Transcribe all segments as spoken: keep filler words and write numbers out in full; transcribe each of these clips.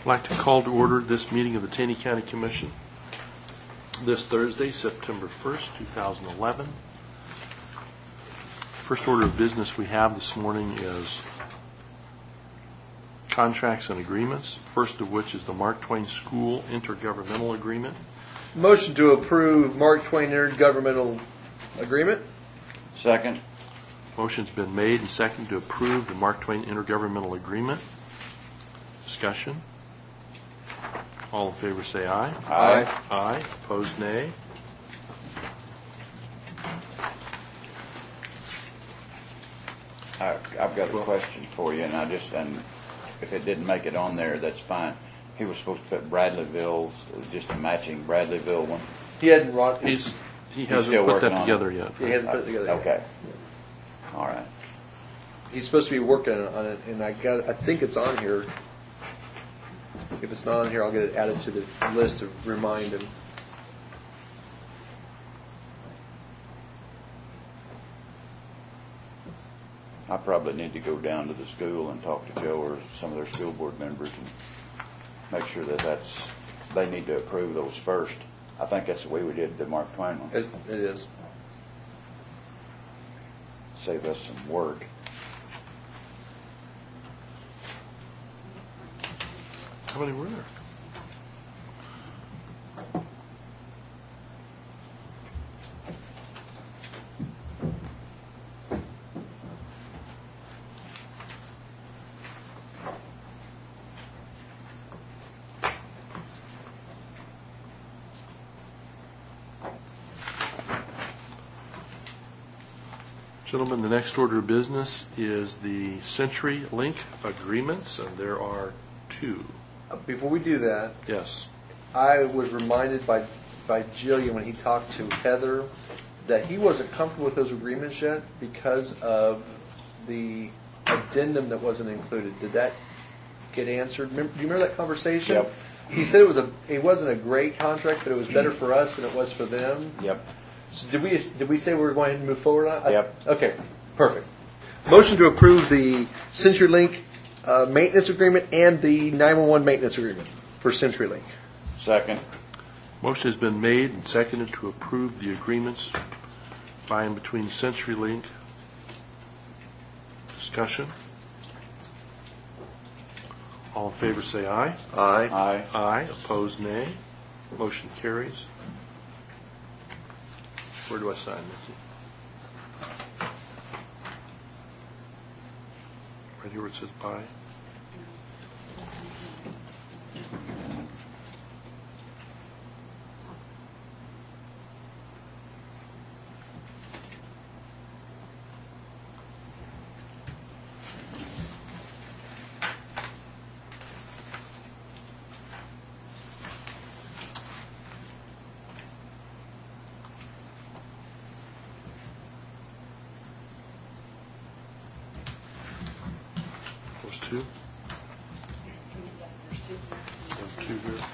I'd like to call to order this meeting of the Taney County Commission this Thursday, September first, two thousand eleven. First order of business we have this morning is contracts and agreements, first of which is the Mark Twain School Intergovernmental Agreement. Motion to approve Mark Twain Intergovernmental Agreement. Second. Motion's been made and seconded to approve the Mark Twain Intergovernmental Agreement. Discussion. All in favor say aye. Aye. Aye. Opposed, nay. I, I've got a question for you, and I just, and if it didn't make it on there, that's fine. He was supposed to put Bradleyville's, just a matching Bradleyville one. He hadn't brought. He's, he He's hasn't still put that working on together it. yet. He hasn't put it together. Okay. All right. He's supposed to be working on it, and I got. I think it's on here. If it's not on here, I'll get it added to the list to remind him. I probably need to go down to the school and talk to Joe or some of their school board members and make sure that that's, they need to approve those first. I think that's the way we did the Mark Twain one. It, it is. Save us some work. How many were there? Gentlemen, the next order of business is the CenturyLink agreements, and there are two. Before we do that, Yes. I was reminded by by Jillian when he talked to Heather that he wasn't comfortable with those agreements yet because of the addendum that wasn't included. Did that get answered? Remember, do you remember that conversation? Yep. He said it was a it wasn't a great contract, but it was better for us than it was for them. Yep. So did we did we say we were going to move forward on it? Yep. Okay, perfect. Motion to approve the CenturyLink uh, maintenance agreement and the nine one one maintenance agreement for CenturyLink. Second. Motion has been made and seconded to approve the agreements by and between CenturyLink. Discussion. All in favor say aye. Aye. Aye. Aye. Opposed, nay. Motion carries. Where do I sign, Nikki? Right here where it says bye. Those two? Yes, there's two. There's two here.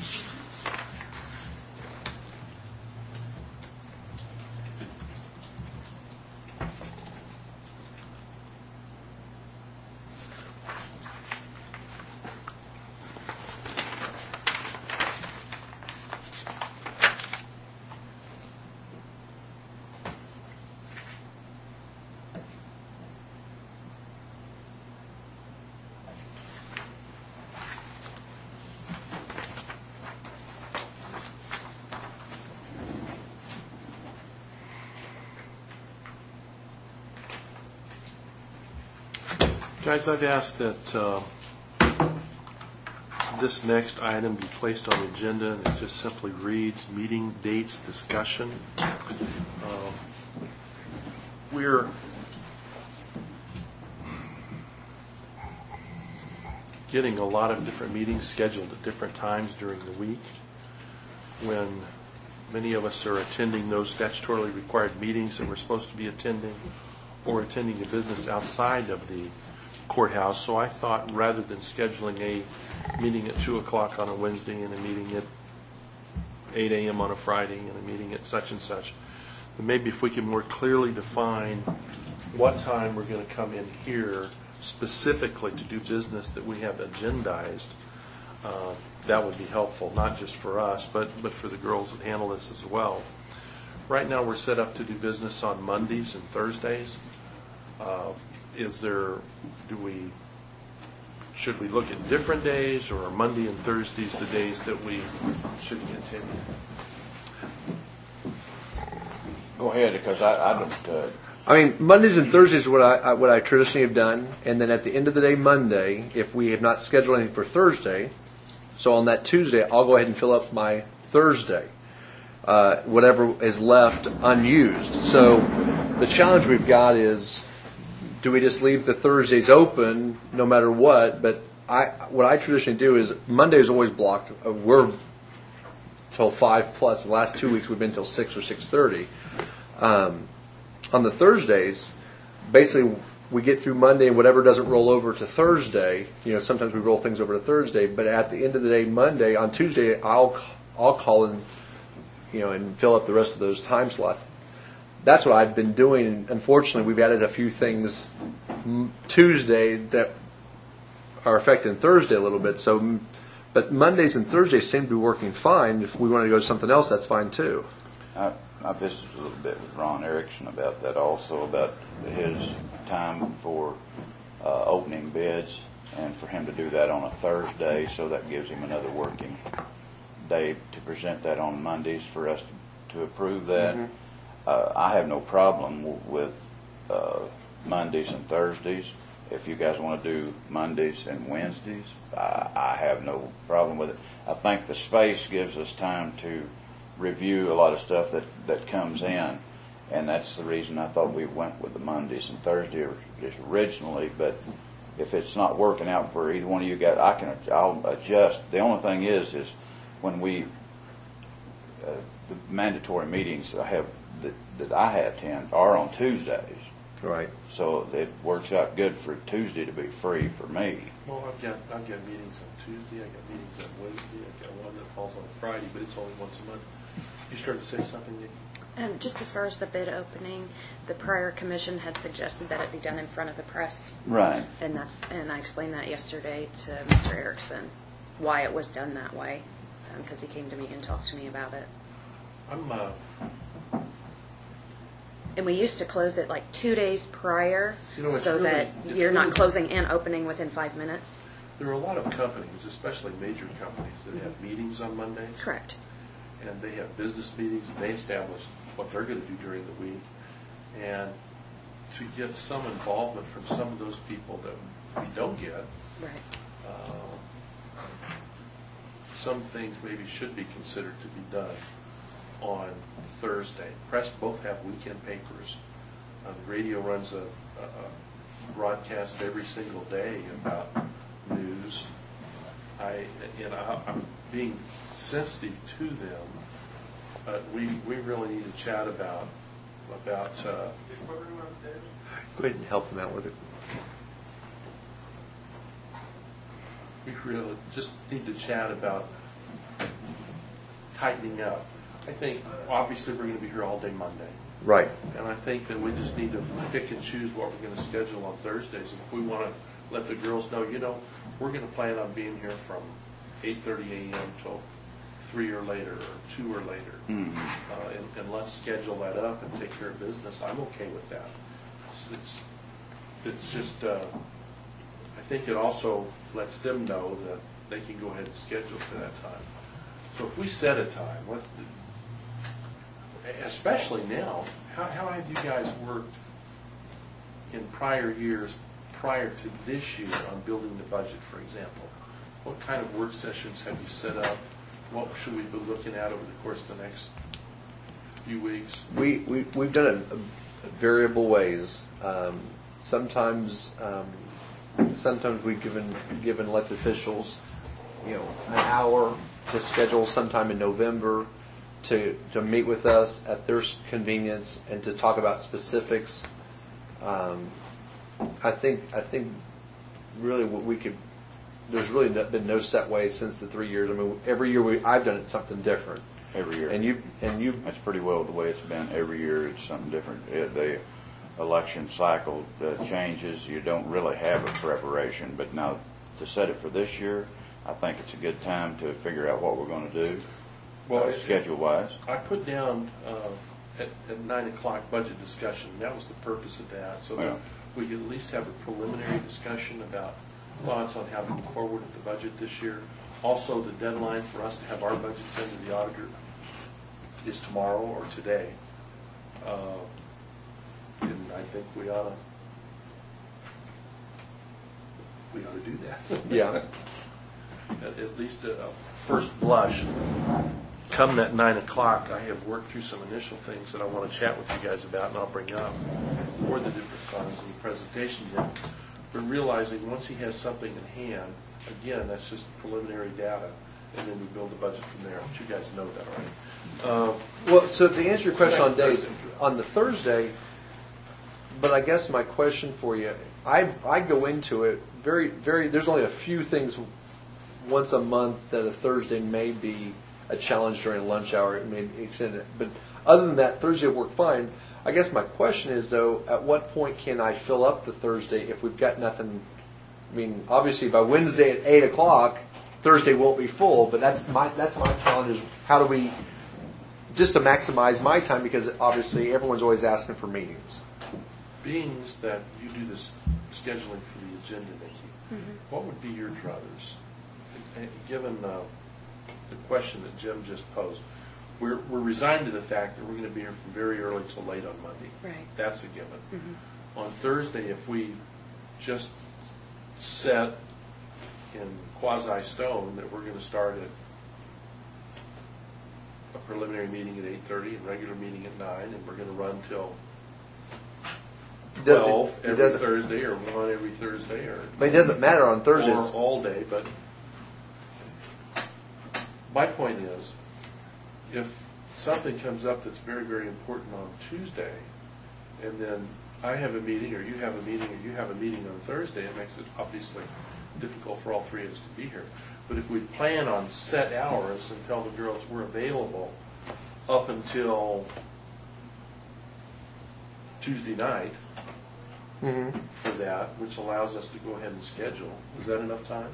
Guys, I've asked that uh, this next item be placed on the agenda, and it just simply reads meeting dates discussion. Um, we're getting a lot of different meetings scheduled at different times during the week when many of us are attending those statutorily required meetings that we're supposed to be attending or attending a business outside of the courthouse. So I thought rather than scheduling a meeting at two o'clock on a Wednesday and a meeting at eight a.m. on a Friday and a meeting at such and such, that maybe if we can more clearly define what time we're going to come in here specifically to do business that we have agendized, uh, that would be helpful, not just for us, but, but for the girls that handle this as well. Right now, we're set up to do business on Mondays and Thursdays. Uh, Is there, do we, should we look at different days, or are Monday and Thursdays the days that we should continue? Go ahead, because I, I don't, uh, I mean, Mondays and Thursdays are what I, I what I traditionally have done, and then at the end of the day, Monday, if we have not scheduled anything for Thursday, so on that Tuesday, I'll go ahead and fill up my Thursday, uh, whatever is left unused. So the challenge we've got is, do we just leave the Thursdays open no matter what? But I, what I traditionally do is Monday is always blocked. Uh, we're till five plus. The last two weeks we've been till six or six thirty. Um, on the Thursdays, basically we get through Monday and whatever doesn't roll over to Thursday. You know, sometimes we roll things over to Thursday. But at the end of the day, Monday on Tuesday, I'll I'll call in, you know, and fill up the rest of those time slots. That's what I've been doing. Unfortunately, we've added a few things Tuesday that are affecting Thursday a little bit. So, but Mondays and Thursdays seem to be working fine. If we want to go to something else, that's fine too. I, I visited a little bit with Ron Erickson about that also, about his time for uh, opening bids, and for him to do that on a Thursday, so that gives him another working day to present that on Mondays for us to, to approve that. Mm-hmm. Uh, I have no problem w- with uh, Mondays and Thursdays. If you guys want to do Mondays and Wednesdays, I, I have no problem with it. I think the space gives us time to review a lot of stuff that, that comes in, and that's the reason I thought we went with the Mondays and Thursdays originally. But if it's not working out for either one of you guys, I can I'll adjust. The only thing is, is when we uh, the mandatory meetings I have that, that I attend are on Tuesdays. Right. So it works out good for Tuesday to be free for me. Well, I've got, I've got meetings on Tuesday, I've got meetings on Wednesday, I've got one that falls on Friday, but it's only once a month. You started to say something, Nick? Um, just as far as the bid opening, the prior commission had suggested that it be done in front of the press. Right. And that's and I explained that yesterday to Mister Erickson, why it was done that way, because um, he came to me and talked to me about it. I'm, uh, And we used to close it like two days prior, You know, it's so really- that it's you're really- not closing and opening within five minutes. there are a lot of companies, especially major companies, that have meetings on Mondays. Correct. And they have business meetings, and they establish what they're going to do during the week. And to get some involvement from some of those people that we don't get, Right. uh, some things maybe should be considered to be done on Thursday. Press both have weekend papers. Uh, the radio runs a, a, a broadcast every single day about news. I, and I, I'm being sensitive to them. But we, we really need to chat about about. Uh, Go ahead and help them out with it. we really just need to chat about tightening up. I think obviously we're going to be here all day Monday. Right. And I think that we just need to pick and choose what we're going to schedule on Thursdays. If we want to let the girls know, you know, we're going to plan on being here from eight thirty a.m. till three or later, or two or later. Mm-hmm. Uh, and, and let's schedule that up and take care of business. I'm okay with that. It's, it's, it's just, uh, I think it also lets them know that they can go ahead and schedule for that time. So if we set a time, let's, especially now, how, how have you guys worked in prior years, prior to this year, on building the budget, for example? What kind of work sessions have you set up? What should we be looking at over the course of the next few weeks? We, we, we've done it in variable ways. Um, sometimes um, sometimes we've given, given elected officials, you know, an hour to schedule sometime in November to, to meet with us at their convenience and to talk about specifics. Um, I think I think really what we could. There's really been no set way since the three years. I mean, every year we I've done it something different. Every year. And you and you. That's pretty well the way it's been. Every year it's something different. It, the election cycle uh, changes. You don't really have a preparation. But now to set it for this year, I think it's a good time to figure out what we're going to do, Well, uh, it- schedule-wise. I put down uh, at, at nine o'clock budget discussion. That was the purpose of that, so that Yeah. we could at least have a preliminary discussion about thoughts on how to move forward with the budget this year. Also, the deadline for us to have our budget sent to the auditor is tomorrow or today. Uh, and I think we ought to, we ought to do that. Yeah. At, at least a, a first blush. Come that nine o'clock, I have worked through some initial things that I want to chat with you guys about, and I'll bring up for the different funds in the presentation yet. But realizing once he has something in hand, again, that's just preliminary data, and then we build the budget from there. But you guys know that already. Uh, Well, so to answer your question on days, on the Thursday, but I guess my question for you, I, I go into it very, very, there's only a few things once a month that a Thursday may be a challenge during lunch hour. It may extend it. But other than that, Thursday will work fine. I guess my question is, though, at what point can I fill up the Thursday if we've got nothing? I mean, obviously by Wednesday at eight o'clock, Thursday won't be full, but that's my, that's my challenge is how do we, just to maximize my time, because obviously everyone's always asking for meetings. Being that you do this scheduling for the agenda, Nikki, what would be your druthers? Uh, Given uh, the question that Jim just posed, we're, we're resigned to the fact that we're going to be here from very early till late on Monday. Right. That's a given. On Thursday, if we just set in quasi-stone that we're going to start at a preliminary meeting at eight thirty and regular meeting at nine, and we're going to run till twelve It every doesn't- Thursday, or one every Thursday, or But it doesn't matter on or Thursdays. all day. But my point is, if something comes up that's very, very important on Tuesday, and then I have a meeting, or you have a meeting, or you have a meeting on Thursday, it makes it obviously difficult for all three of us to be here. But if we plan on set hours and tell the girls we're available up until Tuesday night Mm-hmm. for that, which allows us to go ahead and schedule, is that enough time?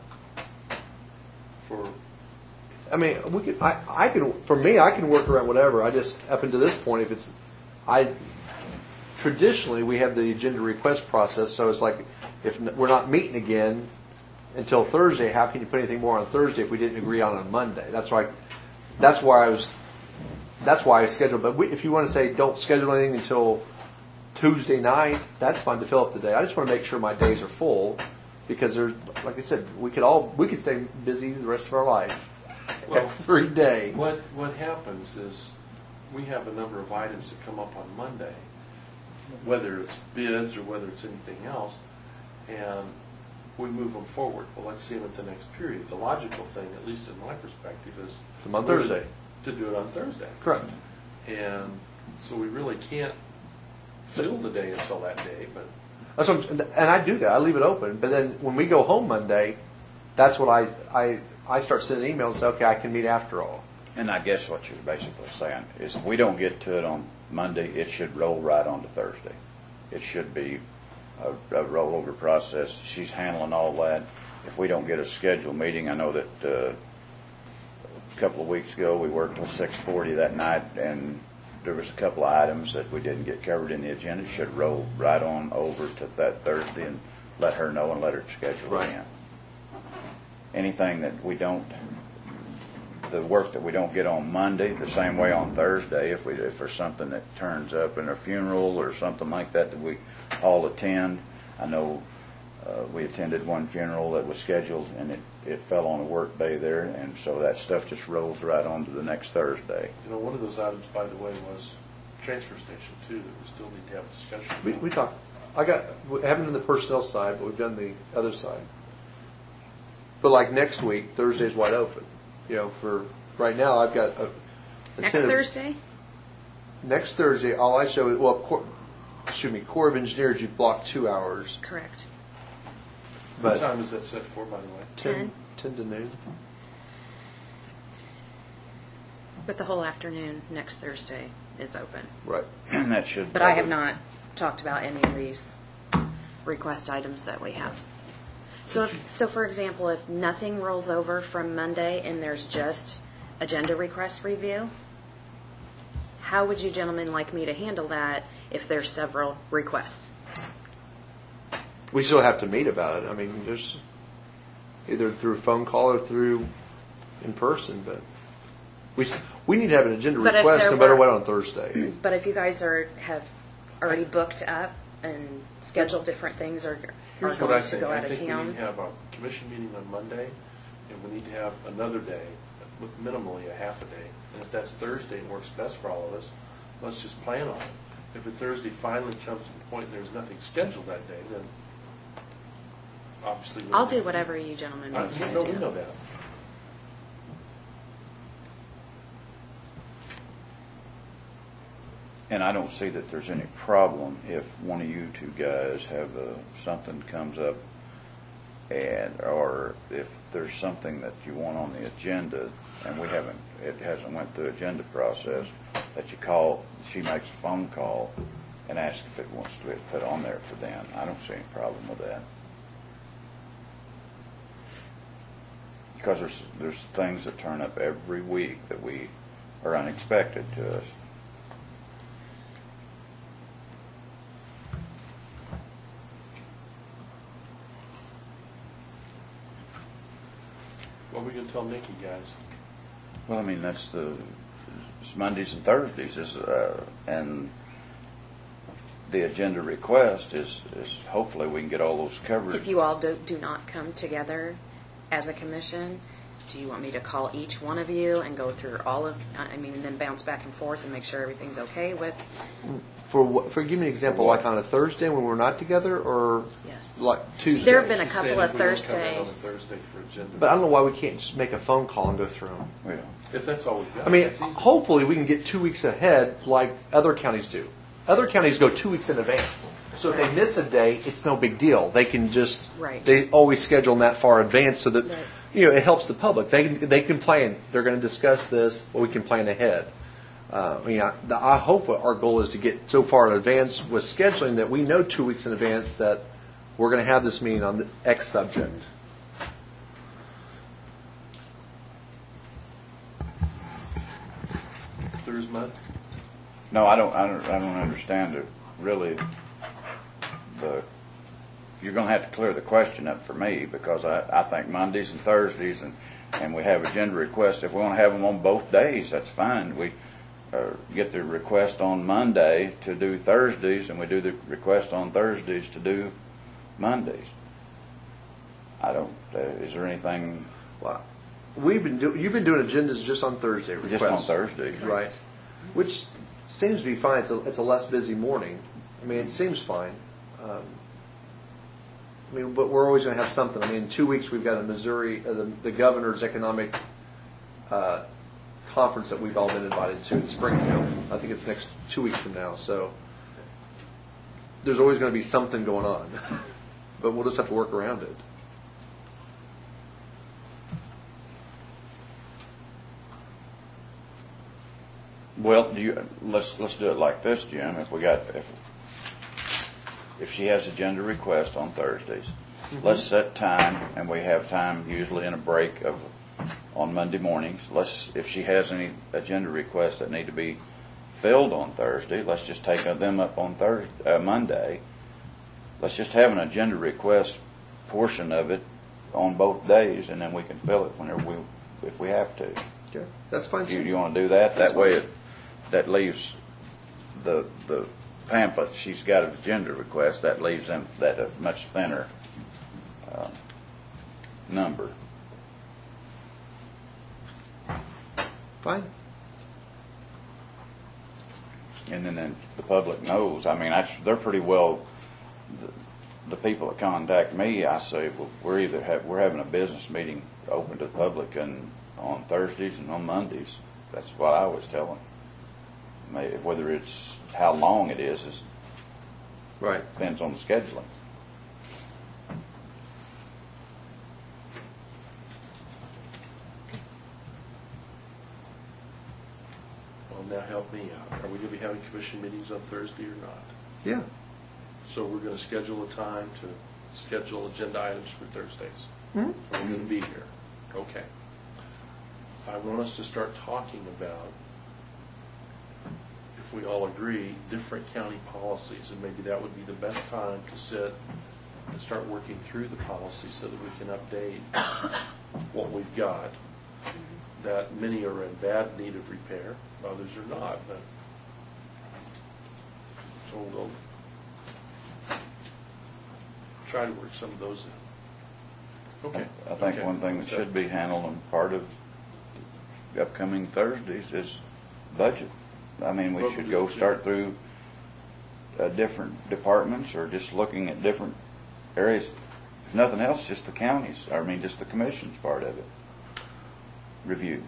For, I mean, we could. I, I can. For me, I can work around whatever. I just up until this point, if it's, I traditionally we have the agenda request process. So it's like if n- we're not meeting again until Thursday, how can you put anything more on Thursday if we didn't agree on it on Monday? That's why. That's why I was. That's why I scheduled. But we, if you want to say don't schedule anything until Tuesday night, that's fine to fill up the day. I just want to make sure my days are full because there's, like I said, we could all we could stay busy the rest of our life. well, Every day. what, what happens is we have a number of items that come up on Monday, whether it's bids or whether it's anything else, and we move them forward. Well, let's see them at the next period. The logical thing, at least in my perspective, is Them on Thursday. to do it on Thursday. Correct. And so we really can't fill the day until that day, but That's what I'm, and I do that. I leave it open. But then when we go home Monday, that's what I I, I start sending emails and say, okay, I can meet after all. And I guess what you're basically saying is if we don't get to it on Monday, it should roll right on to Thursday. It should be a, a rollover process. She's handling all that. If we don't get a scheduled meeting, I know that uh, a couple of weeks ago we worked till six forty that night, and there was a couple of items that we didn't get covered in the agenda. Should roll right on over to that Thursday and let her know and let her schedule Right. it in. Anything that we don't, the work that we don't get on Monday, the same way on Thursday, if we, if there's something that turns up in a funeral or something like that that we all attend. I know uh, we attended one funeral that was scheduled and it, it fell on a work day there, and so that stuff just rolls right on to the next Thursday. you know, one of those items, by the way, was transfer station too, that we still need to have discussion We, about. we talk. I got. We haven't done the personnel side, but we've done the other side. But like next week, Thursday's wide open. You know, for right now, I've got a. a Next tentative- Thursday? Next Thursday, all I show is well, Cor, excuse me, Corps of Engineers. You block two hours, Correct. What but time is that set for, by the way? Ten. ten to noon. But the whole afternoon next Thursday is open. Right. And that should. But I have probably- not talked about any of these request items that we have. So, if, so for example, if nothing rolls over from Monday and there's just agenda request review, how would you gentlemen like me to handle that if there's several requests? We still have to meet about it. I mean, there's either through phone call or through in person, but we we need to have an agenda But if request there no matter were- what on Thursday. But if you guys are have already booked up and scheduled different things, or are Here's what I going to think. go I out of think we need town, to have a commission meeting on Monday, and we need to have another day with minimally a half a day. And if that's Thursday and works best for all of us, let's just plan on it. If a Thursday finally comes to the point and there's nothing scheduled that day, then obviously. we'll- I'll do whatever you gentlemen I- want me to No, we do. know that. And I don't see that there's any problem if one of you two guys have a, something comes up, and or if there's something that you want on the agenda and we haven't, it hasn't went through agenda process, that you call, she makes a phone call and asks if it wants to be put on there for them. I don't see any problem with that. Because there's there's things that turn up every week that we are unexpected to us. What are we going to tell Nikki, guys? Well, I mean, that's the, it's Mondays and Thursdays is, uh, and the agenda request is, is hopefully we can get all those covered. If you all do, do not come together as a commission, do you want me to call each one of you and go through all of, I mean, and then bounce back and forth and make sure everything's okay with? For what, for give me an example, like on a Thursday when we're not together, or Yes. like Tuesday. There have been a She's couple saying of if we don't come in on a Thursdays. Thursday for agenda. But I don't know why we can't just make a phone call and go through them. Yeah. If that's all we've got. I mean, that's easy. hopefully we can get two weeks ahead like other counties do. Other counties go two weeks in advance. So if they miss a day, it's no big deal. They can just, Right. they always schedule them that far in advance so that, Right. you know, it helps the public. They can, they can plan. They're going to discuss this, well, we can plan ahead. Uh, I mean, I, the, I hope our goal is to get so far in advance with scheduling that we know two weeks in advance that we're going to have this meeting on the X subject. There's Mud. No, I don't, I don't, I don't understand it, really. The, you're gonna have to clear the question up for me, because I, I think Mondays and Thursdays, and, and we have agenda requests, if we wanna have them on both days, that's fine. We, uh, get the request on Monday to do Thursdays, and we do the request on Thursdays to do Mondays. I don't, uh, is there anything, Wow. We've been do, you've been doing agendas just on Thursday requests. just on Thursdays? Right. Which seems to be fine. It's a, it's a less busy morning. I mean, it seems fine. Um, I mean, but we're always going to have something. I mean, in two weeks we've got a Missouri, uh, the, the governor's economic uh, conference that we've all been invited to in Springfield. I think it's next two weeks from now. So there's always going to be something going on. But we'll just have to work around it. Well, do you, let's, let's do it like this, Jim. If we got, if, if she has agenda request on Thursdays, let's set time, and we have time usually in a break of, on Monday mornings. Let's, if she has any agenda requests that need to be filled on Thursday, let's just take them up on Thursday, uh, Monday. Let's just have an agenda request portion of it on both days, and then we can fill it whenever we, if we have to. Okay, that's fine. You, too. you want to do that? That way, it, that leaves the the pamphlet. She's got an agenda request. That leaves them that a much thinner uh, number. Fine. And then, then the public knows. I mean, that's, they're pretty well. The, the people that contact me, I say, well, we're either have, we're having a business meeting open to the public and on Thursdays and on Mondays. That's what I always tell them. May- Whether it's how long it is, is Right. depends on the scheduling. Well, now help me out. Are we going to be having commission meetings on Thursday or not? Yeah. So we're going to schedule a time to schedule agenda items for Thursdays. Hmm? We're going to be here. Okay. I want us to start talking about, if we all agree, different county policies, and maybe that would be the best time to sit and start working through the policies so that we can update what we've got. That many are in bad need of repair, others are not, but so we'll try to work some of those in. Okay. I think Okay. one thing that should be handled and part of the upcoming Thursdays is budget. I mean, we should go start through uh, different departments or just looking at different areas. If nothing else, just the counties, I mean, just the commission's part of it. Review.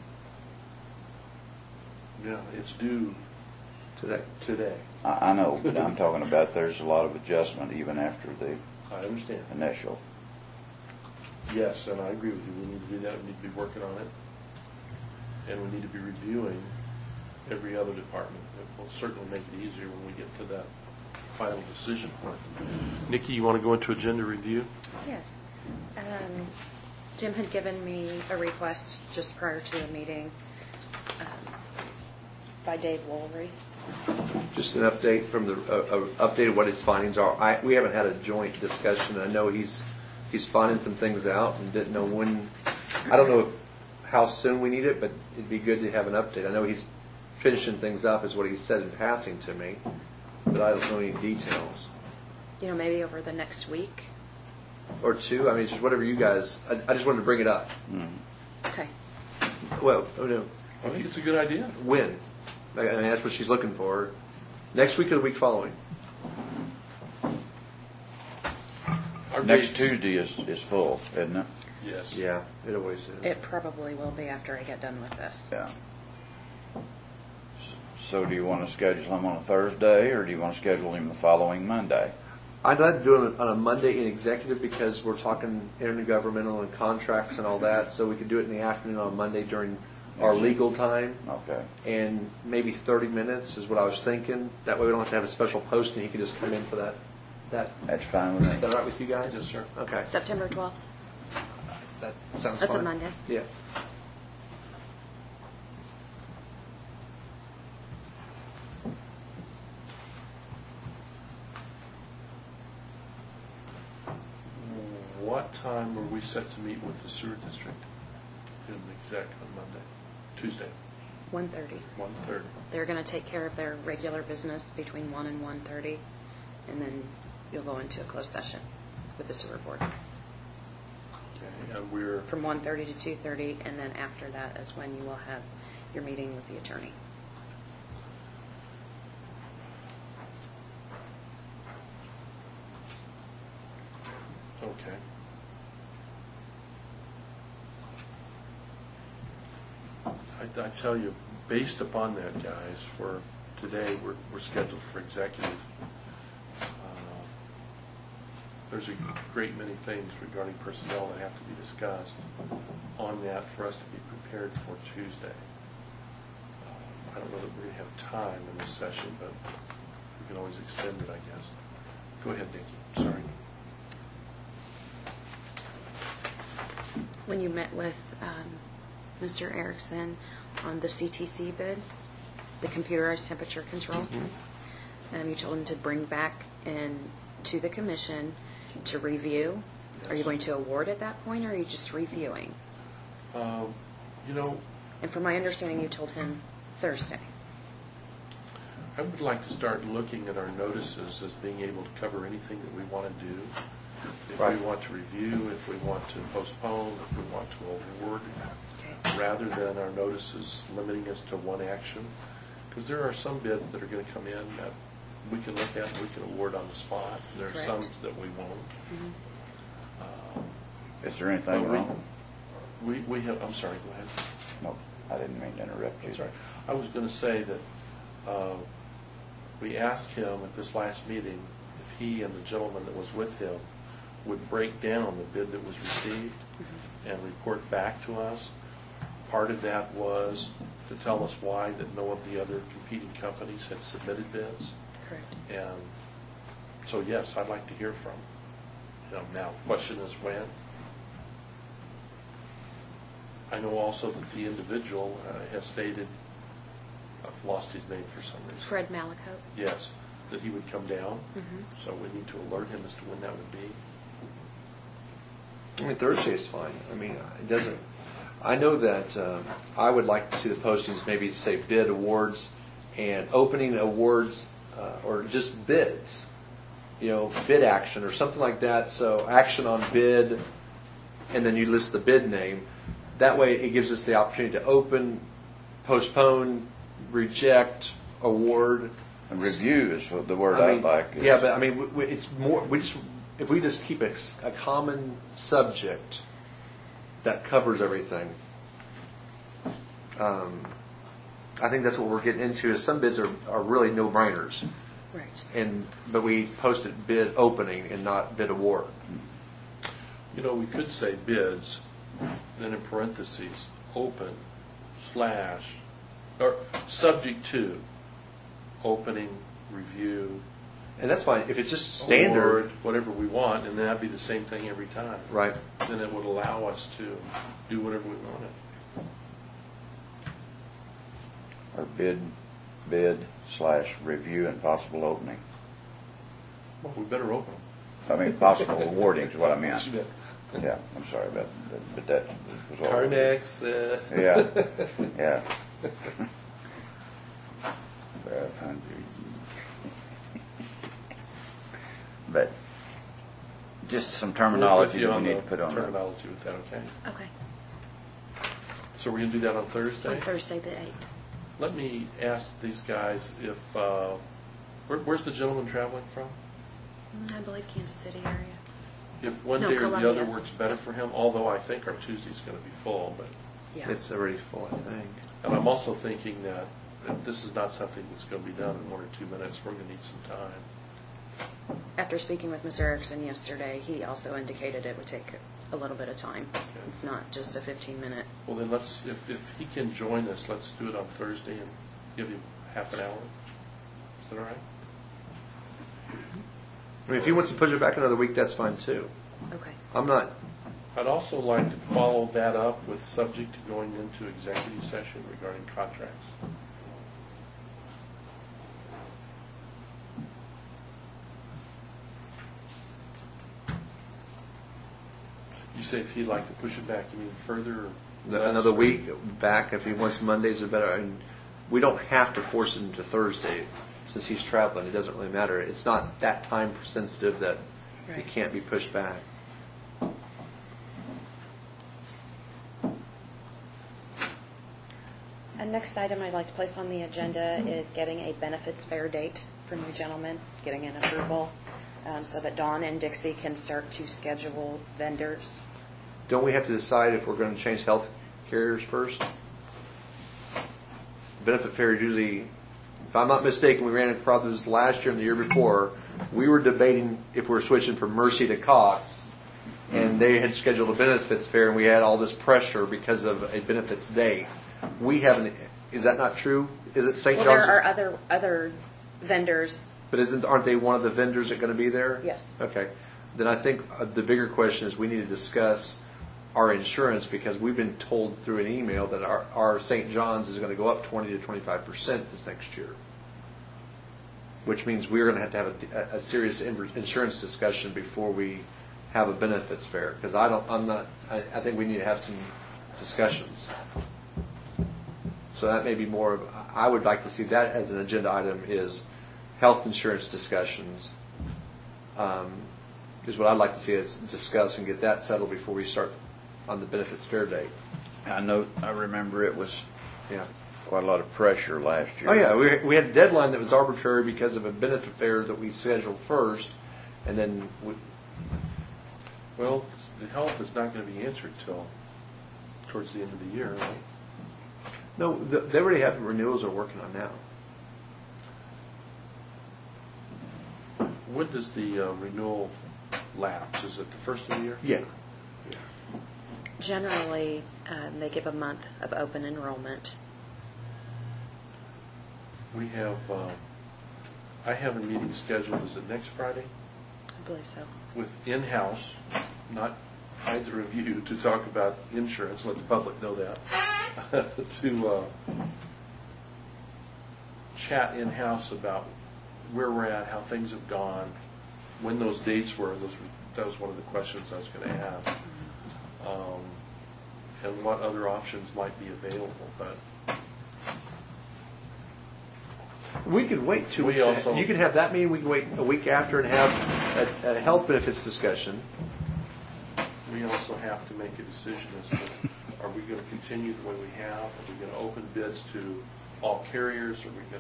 Yeah, it's due Today. today. I, I know, but I'm talking about there's a lot of adjustment even after the I understand. initial. Yes, and I agree with you. We need to do that. We need to be working on it. And we need to be reviewing every other department. It will certainly make it easier when we get to that final decision point. Nikki, you want to go into agenda review? Yes. Um, Jim had given me a request just prior to the meeting um, by Dave Wollery. Just an update from the, uh, uh, update of what his findings are. I, we haven't had a joint discussion. I know he's, he's finding some things out and didn't know when, I don't know if, how soon we need it, but it'd be good to have an update. I know he's finishing things up is what he said in passing to me, but I don't know any details. You know, maybe over the next week. Or two, I mean, just whatever you guys, I, I just wanted to bring it up. Okay. Well, oh no, I think it's a good idea. when? I mean, that's what she's looking for. Next week or the week following? Our Next dates- Tuesday is, is full, isn't it? Yes. Yeah, it always is. It probably will be after I get done with this. Yeah. So do you want to schedule him on a Thursday, or do you want to schedule him the following Monday? I'd like to do it on a Monday in executive because we're talking intergovernmental and contracts and all that, so we could do it in the afternoon on Monday during our legal time. Okay. And maybe thirty minutes is what I was thinking. That way we don't have to have a special posting. He could just come in for that. That That's fine with is me. that all right with you guys? Yes, sir. Okay. September twelfth. That sounds That's a fine. Monday. Yeah. What time were we set to meet with the sewer district? In exec on Monday, Tuesday, one thirty. one thirty. They're going to take care of their regular business between one and one thirty, and then you'll go into a closed session with the sewer board Okay, and we're, from one thirty to two thirty, and then after that is when you will have your meeting with the attorney. okay. I, I tell you, based upon that, guys, for today, we're, we're scheduled for executive. Uh, There's a great many things regarding personnel that have to be discussed on that for us to be prepared for Tuesday. Uh, I don't know that we're going to have time in this session, but we can always extend it, I guess. Go ahead, Nikki. Sorry. When you met with um, Mister Erickson on the C T C bid, the computerized temperature control, um, you told him to bring back in to the commission to review. Are you going to award at that point, or are you just reviewing? Um, You know, And from my understanding, you told him Thursday. I would like to start looking at our notices as being able to cover anything that we want to do. If Right. we want to review, if we want to postpone, if we want to award, Okay. rather than our notices limiting us to one action. Because there are some bids that are going to come in that we can look at and we can award on the spot. There are Correct. some that we won't. Is there anything But we- wrong? We, we have, I'm sorry, go ahead. No, I didn't mean to interrupt you. I'm sorry. I was going to say that uh, we asked him at this last meeting if he and the gentleman that was with him would break down the bid that was received and report back to us. Part of that was to tell us why that no of the other competing companies had submitted bids. Correct. And so, yes, I'd like to hear from You know, now, question is when. I know also that the individual uh, has stated, I've lost his name for some reason. Fred Malakote. Yes, that he would come down. Mhm. So we need to alert him as to when that would be. I mean, Thursday is fine. I mean, it doesn't, I know that uh, I would like to see the postings, maybe say bid awards and opening awards, uh, or just bids. You know, bid action or something like that. So action on bid, and then you list the bid name. That way it gives us the opportunity to open, postpone, reject, award. And review is what the word I I mean, like. is- Yeah, but I mean, we- we- it's more, we just, if we just keep a, a common subject that covers everything, um, I think that's what we're getting into, is some bids are, are really no-brainers. Right. And, but we posted bid opening and not bid award. You know, we could say bids, then in parentheses, open, slash, or subject to, opening, review, And that's fine, if it's just standard, award, whatever we want, and then that'd be the same thing every time. right? Then it would allow us to do whatever we wanted. Or bid, bid slash review and possible opening. Well, we better open them. I mean, possible awarding is what I meant. Yeah, I'm sorry about that, but that was all. Carnex, uh, Yeah, yeah. Five hundred. But just some terminology that we need to put on there. terminology with that, okay? Okay. So we're going to do that on Thursday? On Thursday the eighth. Let me ask these guys if, uh, where, where's the gentleman traveling from? I believe Kansas City area. If one No, day or the Columbia. other works better for him, although I think our Tuesday's going to be full, but, Yeah. It's already full, I think. and I'm also thinking that if this is not something that's going to be done in one or two minutes, we're going to need some time. After speaking with Mister Erickson yesterday, he also indicated it would take a little bit of time. It's not just a fifteen minute. Well, then let's, if, if he can join us, let's do it on Thursday and give him half an hour. Is that all right? I mean, if he wants to push it back another week, that's fine too. Okay. I'm not, I'd also like to follow that up with subject to going into executive session regarding contracts. You say if he'd like to push it back, you mean further? or another less? week back, if he wants Mondays are better. And we don't have to force him to Thursday since he's traveling. It doesn't really matter. It's not that time sensitive that it Right. can't be pushed back. And next item I'd like to place on the agenda is getting a benefits fair date from you gentlemen, getting an approval, um, so that Dawn and Dixie can start to schedule vendors. Don't we have to decide if we're going to change health carriers first? Benefit fair is usually, if I'm not mistaken, we ran into problems last year and the year before. We were debating if we were switching from Mercy to Cox, and they had scheduled a benefits fair, and we had all this pressure because of a benefits day. We haven't. Is that not true? Is it Saint Well, John's? there are other other vendors. But isn't aren't they one of the vendors that are going to be there? Yes. Okay. Then I think uh, the bigger question is we need to discuss our insurance, because we've been told through an email that our, our Saint John's is going to go up twenty to twenty-five percent this next year, which means we're going to have to have a, a serious in- insurance discussion before we have a benefits fair. Because I don't, I'm not. I, I think we need to have some discussions. So that may be more of. I would like to see that as an agenda item is health insurance discussions. Um, is what I'd like to see us discuss and get that settled before we start on the benefits fair date. I know, I remember it was Yeah. quite a lot of pressure last year. Oh yeah, we we had a deadline that was arbitrary because of a benefit fair that we scheduled first, and then we, Well, the health is not going to be answered till towards the end of the year, right? no, the, they already have renewals they're working on now. When does the uh, renewal lapse? Is it the first of the year? Yeah. Generally, um, they give a month of open enrollment. We have, uh, I have a meeting scheduled, is it next Friday? I I believe so. with in-house, not either of you, to talk about insurance, let the public know that, to uh, chat in-house about where we're at, how things have gone, when those dates were. Those were that was one of the questions I was going to ask, um, and what other options might be available. But We could wait two We weeks. also- You could have that meeting, we can wait a week after and have a, a health benefits discussion. we also have to make a decision as to, are we going to continue the way we have? Are we going to open bids to all carriers? Are we going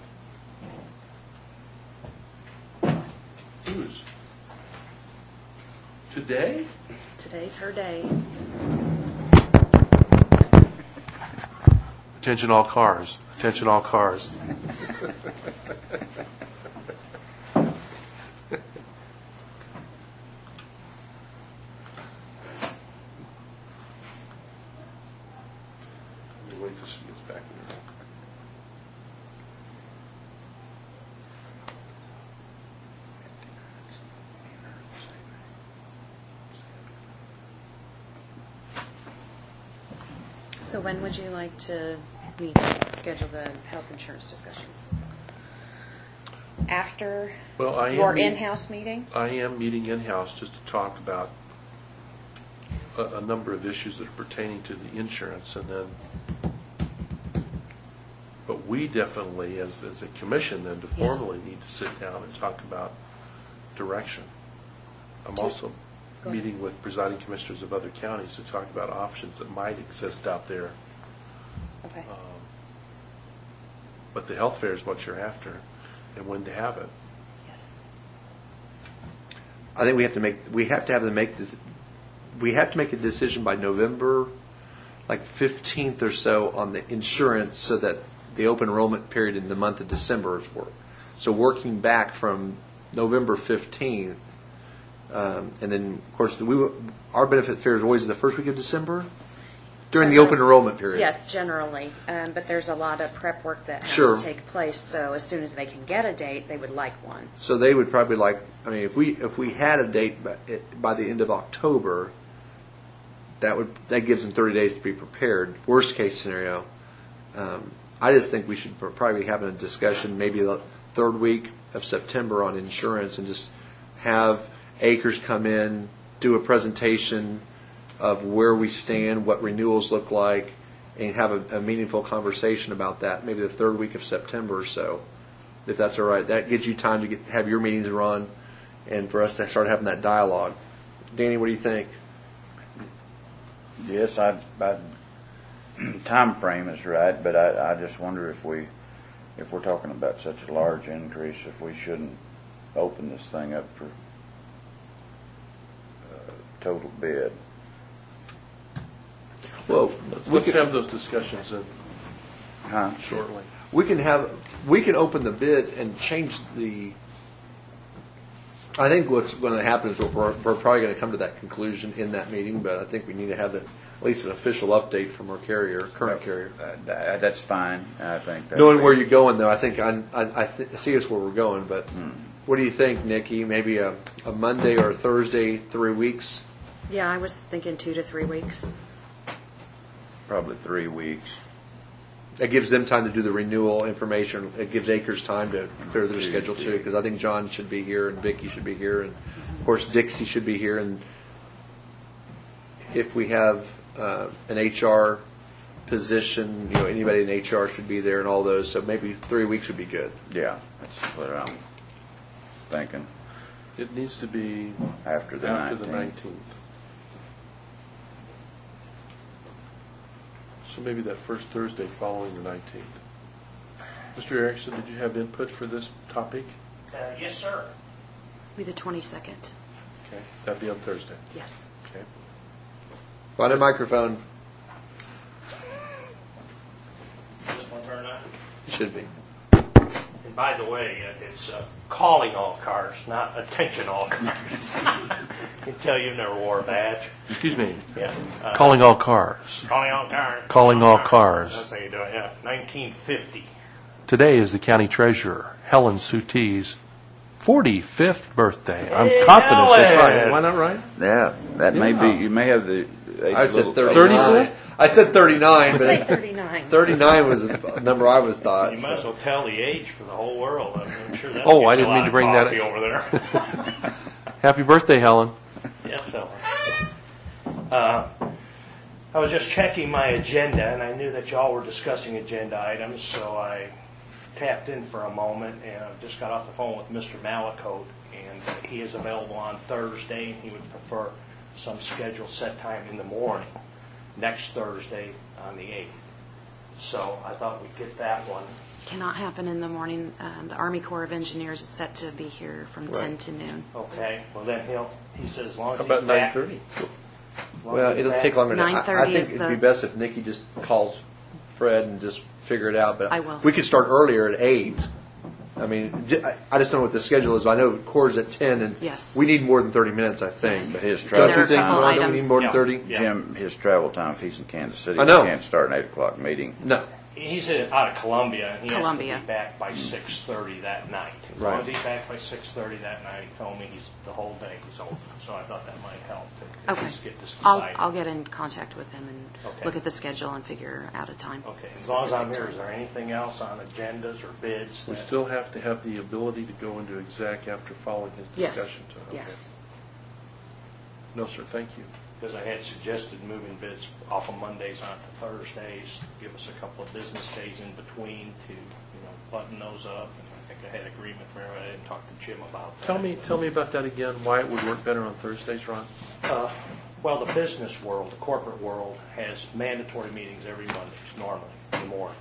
to have who's? Today? Today's her day. Attention all cars. Attention all cars. Let me wait till she gets back in here. So when would you like to meet, schedule the health insurance discussions? After Well, I am your meet- in-house meeting? I am meeting in-house just to talk about a, a number of issues that are pertaining to the insurance, and then, but we definitely, as, as a commission, then to Yes. formally need to sit down and talk about direction. I'm Do- also Go ahead. meeting with presiding commissioners of other counties to talk about options that might exist out there. Okay. Um, But the health fair is what you're after, and when to have it. Yes. I think we have to make, we have to have them make, this- we have to make a decision by November, like fifteenth or so on the insurance so that the open enrollment period in the month of December is work. So working back from November fifteenth, um, and then, of course, we, our benefit fair is always the first week of December during the open enrollment period. Yes, generally, um, but there's a lot of prep work that has Sure. to take place, so as soon as they can get a date, they would like one. So they would probably like, I mean, if we, if we had a date by, it- by the end of October, that would, that gives them thirty days to be prepared, worst case scenario. Um, I just think we should probably be having a discussion maybe the third week of September on insurance and just have Acres come in, do a presentation of where we stand, what renewals look like, and have a, a meaningful conversation about that, maybe the third week of September or so, if that's all right. That gives you time to get have your meetings run and for us to start having that dialogue. Danny, what do you think? Yes, I, I, time frame is right, but I, I just wonder if we, if we're talking about such a large increase, if we shouldn't open this thing up for uh, total bid. Well, we Let's could, have those discussions in Huh? shortly. we can have we can open the bid and change the. I think what's going to happen is we're, we're probably going to come to that conclusion in that meeting, but I think we need to have the, at least an official update from our carrier, current carrier. Uh, that, that's fine, I think. That's Knowing where fair. you're going, though, I think I, I, I th- see us where we're going. But what do you think, Nikki? Maybe a, a Monday or a Thursday, three weeks. Yeah, I was thinking two to three weeks. Probably three weeks. That gives them time to do the renewal information. It gives Acres time to clear their schedule too, because I think John should be here and Vicki should be here, and of course Dixie should be here. And if we have uh, an H R position, you know, anybody in H R should be there, and all those. So maybe three weeks would be good. Yeah, that's what I'm thinking, It needs to be after the after the nineteenth. nineteenth. So maybe that first Thursday following the nineteenth. Mister Erickson, did you have input for this topic? Uh, yes, sir. Be the twenty-second. Okay, that'd be on Thursday. Yes. Okay. Find a microphone. This one turn on. It should be. And by the way, uh, it's uh, calling all cars, not attention all cars. I can tell you never wore a badge. Excuse me. Yeah. Uh, Calling all cars. Calling all cars. Calling all cars. That's how you do it, yeah. nineteen fifty. Today is the county treasurer, Helen Sutees, forty-fifth birthday. I'm Hey, confident that's Ellen. right. Am I not right? Yeah, that may be, Yeah. you may have the. age I a said little- thirty-nine. I said thirty-nine, Say but thirty-nine. thirty-nine was a number I was thought. You might as so. well tell the age for the whole world. I'm I'm sure that. Oh, I didn't mean to bring that coffee over there. Happy birthday, Helen. Yes, Ellen. Uh, I was just checking my agenda, and I knew that y'all were discussing agenda items, so I tapped in for a moment, and I just got off the phone with Mister Malakote, and he is available on Thursday, and he would prefer some scheduled set time in the morning, next Thursday on the eighth. So I thought we'd get that one. Cannot happen in the morning. Um, the Army Corps of Engineers is set to be here from ten Right. to noon. Okay, well then he'll, he says as long as How he's about nine back. thirty? as long Well, as he's it'll back- take longer. than I- I nine thirty think is it'd the- be best if Nikki just calls Fred and just figure it out. But I will. we could start earlier at eight. I mean, j- I- I just don't know what the schedule is. But I know Core's at ten, and Yes. we need more than thirty minutes. I think. Yes. But his Don't travel There are you think, a couple time, Ron? Do we items. need more than Yeah. thirty? Yeah. Jim, his travel time, if he's in Kansas City, I know. he can't start an eight o'clock meeting. No. He's in, out of Columbia, and he Columbia. has to be back by six thirty that night. As long Right. as he's back by six thirty that night, he told me he's, the whole day he's open. So I thought that might help to at Okay. least get this I'll, decided. I'll get in contact with him and Okay. look at the schedule and figure out a time. Okay, as long as I'm here, is there anything else on agendas or bids? We that- still have to have the ability to go into exec after following his Yes, discussion. to- okay. yes. No, sir, thank you. Because I had suggested moving bids off of Mondays onto Thursdays, to give us a couple of business days in between to, you know, button those up. And I think I had agreement, remember, I didn't talk to Jim about that. Tell me, tell me about that again, why it would work better on Thursdays, Ron? Uh, Well, the business world, the corporate world, has mandatory meetings every Mondays, normally, in the mornings.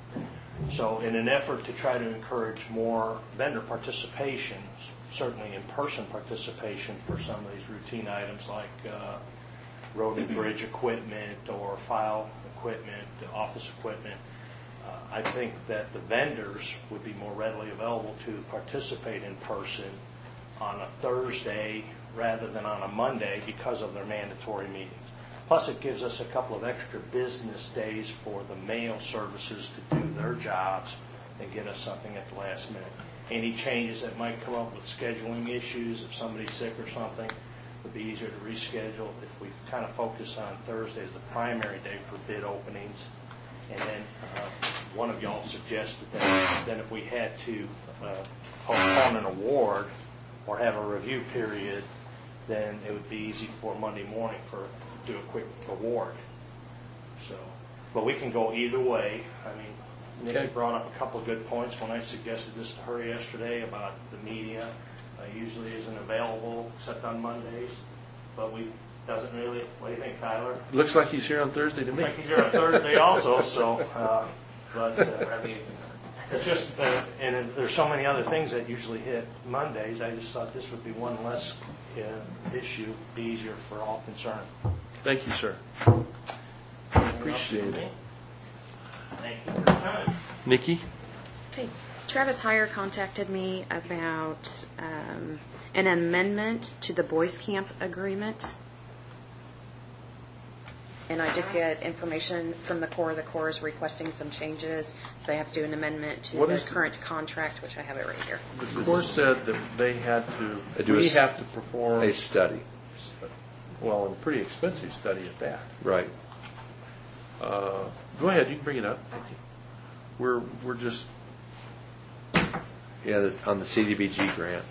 So in an effort to try to encourage more vendor participation, certainly in-person participation for some of these routine items like uh, road and bridge equipment or file equipment, office equipment, uh, I think that the vendors would be more readily available to participate in person on a Thursday rather than on a Monday because of their mandatory meetings. Plus, it gives us a couple of extra business days for the mail services to do their jobs and get us something at the last minute. Any changes that might come up with scheduling issues, if somebody's sick or something, it would be easier to reschedule if we kind of focus on Thursday as the primary day for bid openings. And then uh, one of y'all suggested that then if we had to uh, postpone an award or have a review period, then it would be easy for Monday morning for do a quick award. So, but we can go either way. I mean, Nikki Okay. brought up a couple of good points when I suggested this to her yesterday about the media. Uh, usually isn't available except on Mondays, but we doesn't really. What do you think, Tyler? Looks like he's here on Thursday to Looks me. like he's here on Thursday also. So, uh, but uh, I mean, it's just uh, and it, there's so many other things that usually hit Mondays. I just thought this would be one less uh, issue, be easier for all concerned. Thank you, sir. Appreciate it. Thank you for your time. Nikki? Okay. Travis Heyer contacted me about um, an amendment to the Boys Camp agreement. And I did get information from the Corps. The Corps is requesting some changes. They have to do an amendment to What the is the- current contract, which I have it right here. The Corps said that they had to, Uh, do a we s- have to perform, A study. well, a pretty expensive study at that. Right. Uh, Go ahead, you can bring it up. We're, we're just, Yeah, the- on the C D B G grant.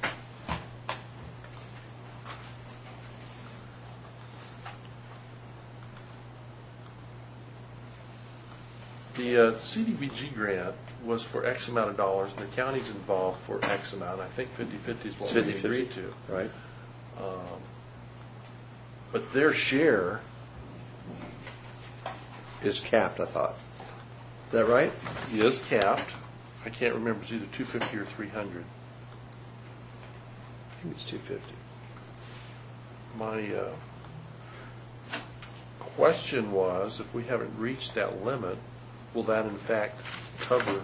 the uh, C D B G grant was for X amount of dollars, and the county's involved for X amount. I think fifty-fifty is what It's we fifty-fifty. agreed to. Right. But their share, Is capped, I thought. Is that right? is capped. I can't remember, it's either two fifty or three hundred. I think it's two fifty. My uh, question was, if we haven't reached that limit, will that in fact cover?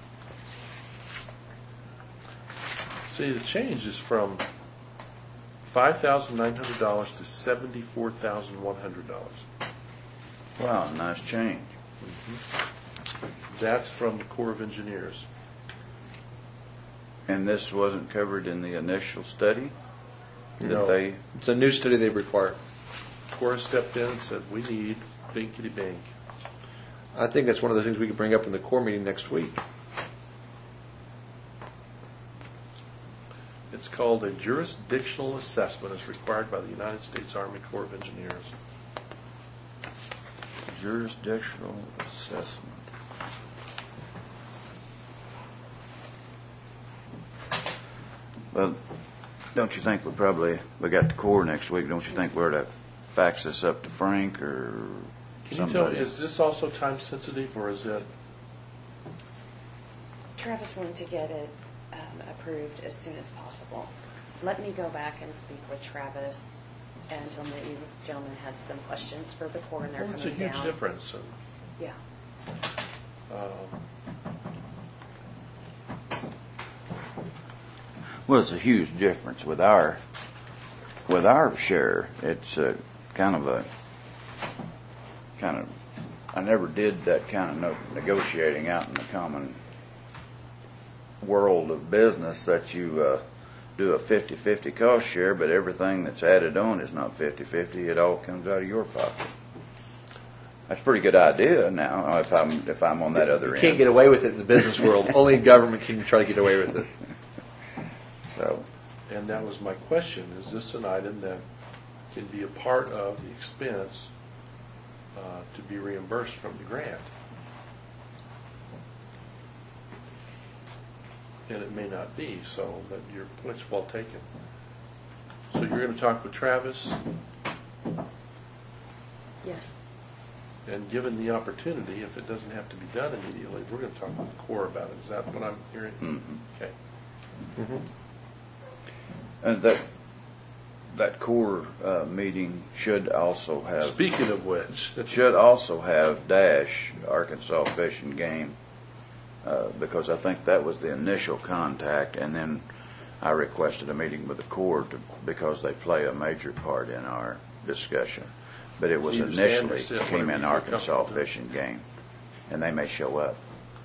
See, the change is from five thousand nine hundred dollars to seventy-four thousand one hundred dollars. Wow, nice change. That's from the Corps of Engineers. And this wasn't covered in the initial study? That No. they, It's a new study they require. Corps stepped in and said, we need binkity bink. I think that's one of the things we could bring up in the core meeting next week. It's called a jurisdictional assessment as required by the United States Army Corps of Engineers. jurisdictional assessment. Well, don't you think we probably, we got the core next week, don't you think we're to fax this up to Frank or Can you tell, somebody? is this also time sensitive, or is it, Travis wanted to get it um, approved as soon as possible. Let me go back and speak with Travis and tell him that you gentlemen had some questions for the Corps and they're well, it's a coming down. huge difference. And, Yeah. um, Well, it's a huge difference with our, with our share. It's a kind of a, kind of, I never did that kind of no- negotiating out in the common world of business that you uh, do a fifty-fifty cost share, but everything that's added on is not fifty-fifty. It all comes out of your pocket. That's a pretty good idea now if I'm, if I'm on that other You end. can't get away with it in the business world. Only government can try to get away with it. So, and that was my question, is this an item that can be a part of the expense uh, to be reimbursed from the grant? And it may not be, so that your point's well taken. So you're going to talk with Travis, Yes. and given the opportunity, if it doesn't have to be done immediately, we're going to talk with the Corps about it. Is that what I'm hearing? mhm. Okay. And that, that core uh, meeting should also have, Speaking of which, should also have Dash, Arkansas Fish and Game, uh, because I think that was the initial contact, and then I requested a meeting with the Corps to, because they play a major part in our discussion. But it was You stand or initially, sit, came whatever in you feel Arkansas comfortable doing. Fish and Game, and they may show up.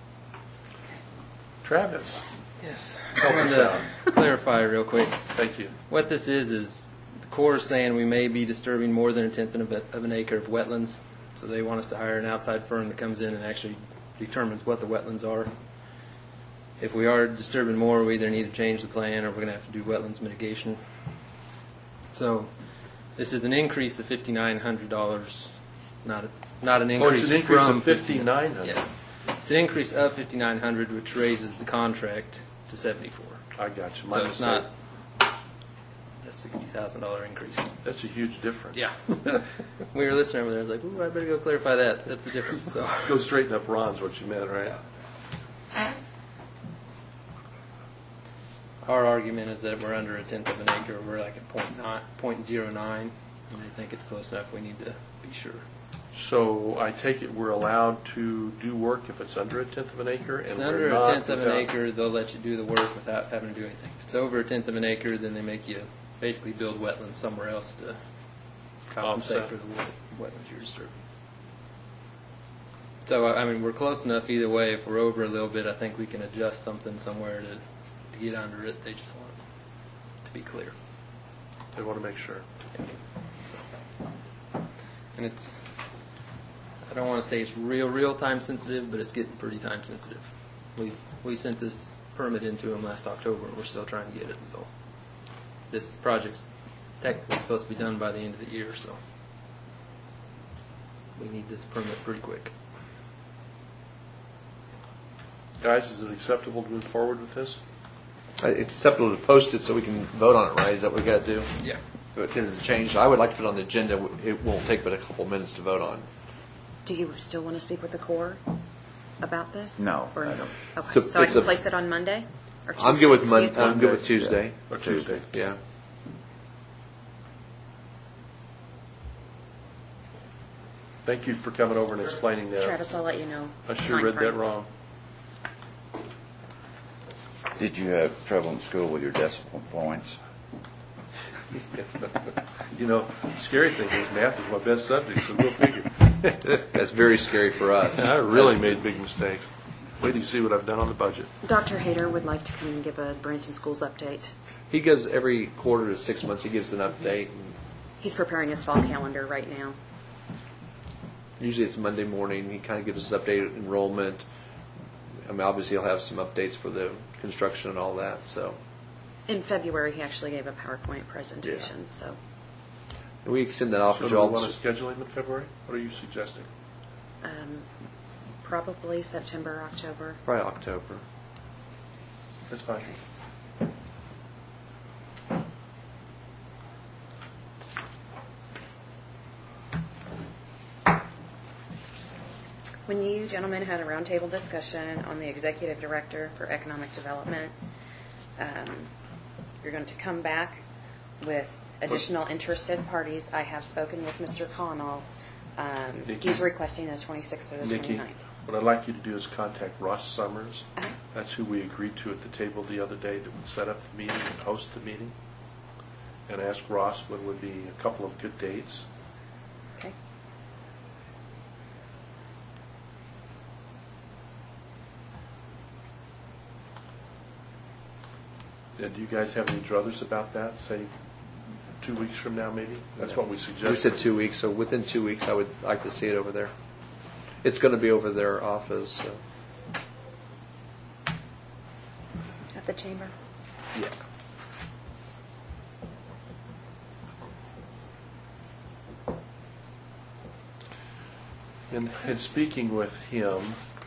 Travis, Yes. Help I us wanted out. to clarify real quick. thank you. What this is, is the Corps is saying we may be disturbing more than a tenth of, a, of an acre of wetlands. So they want us to hire an outside firm that comes in and actually determines what the wetlands are. If we are disturbing more, we either need to change the plan or we're going to have to do wetlands mitigation. So this is an increase of fifty-nine hundred dollars, not a, not an Oh, increase it's an increase from of fifty-nine hundred. Yeah. It's an increase of fifty-nine hundred dollars, which raises the contract to seventy-four. I got you. My So it's mistake. not a sixty thousand dollars increase. That's a huge difference. Yeah. We were listening over there, I was like, ooh, I better go clarify that. That's the difference. So Go straighten up Ron's what you meant, right? our argument is that we're under a tenth of an acre. We're like at point nine, point zero nine, and I think it's close enough. We need to be sure. So I take it we're allowed to do work if it's under a tenth of an acre? If it's and we're under a not tenth of an without- acre, they'll let you do the work without having to do anything. If it's over a tenth of an acre, then they make you basically build wetlands somewhere else to compensate Offset. for the wa- wetlands you're disturbing. So, I I mean, we're close enough either way. If we're over a little bit, I think we can adjust something somewhere to, to get under it. They just want it to be clear. They want to make sure. So, and it's, I don't want to say it's real, real time sensitive, but it's getting pretty time sensitive. We we sent this permit into them last October, and we're still trying to get it. So this project's technically supposed to be done by the end of the year, so we need this permit pretty quick. Guys, is it acceptable to move forward with this? Uh, It's acceptable to post it so we can vote on it, right? Is that what we got to do? Yeah. Because it's changed. I would like to put it on the agenda. It won't take but a couple minutes to vote on. Do you still want to speak with the Corps about this? No, Or I no? don't. Okay, So so I it's can a- place it on Monday? Or I'm good with Tuesday? Mon- Excuse me? I'm good with Tuesday. Or Tuesday? Yeah. Thank you for coming over and explaining that. Travis, I'll let you know. I sure read that timeframe. wrong. Did you have trouble in school with your decimal points? You know, the scary thing is math is my best subject, so go figure. That's very scary for us. I really made big mistakes. Wait till you see what I've done on the budget. Doctor Hayter would like to come and give a Branson Schools update. He goes every quarter to six months. He gives an update. And He's preparing his fall calendar right now. usually it's Monday morning. He kind of gives us updated enrollment. I mean, obviously he'll have some updates for the construction and all that. So In February, he actually gave a PowerPoint presentation, Yeah. so and we extend that off So to do we all. want to schedule him in February? What are you suggesting? um, probably September, October. Probably October. That's fine. When you gentlemen had a roundtable discussion on the executive director for economic development, um, you're going to come back with additional interested parties. I have spoken with Mister Connell. Um, Nikki? he's requesting the twenty-sixth or the Nikki, twenty-ninth. what I'd like you to do is contact Ross Summers. Uh-huh. That's who we agreed to at the table the other day that would set up the meeting and host the meeting. And ask Ross when would be a couple of good dates. Okay. And do you guys have any druthers about that? Say, two weeks from now, maybe? That's what we suggested. We said two weeks, so within two weeks, I would like to see it over there. It's going to be over their office. So. At the chamber. Yeah. And, and speaking with him,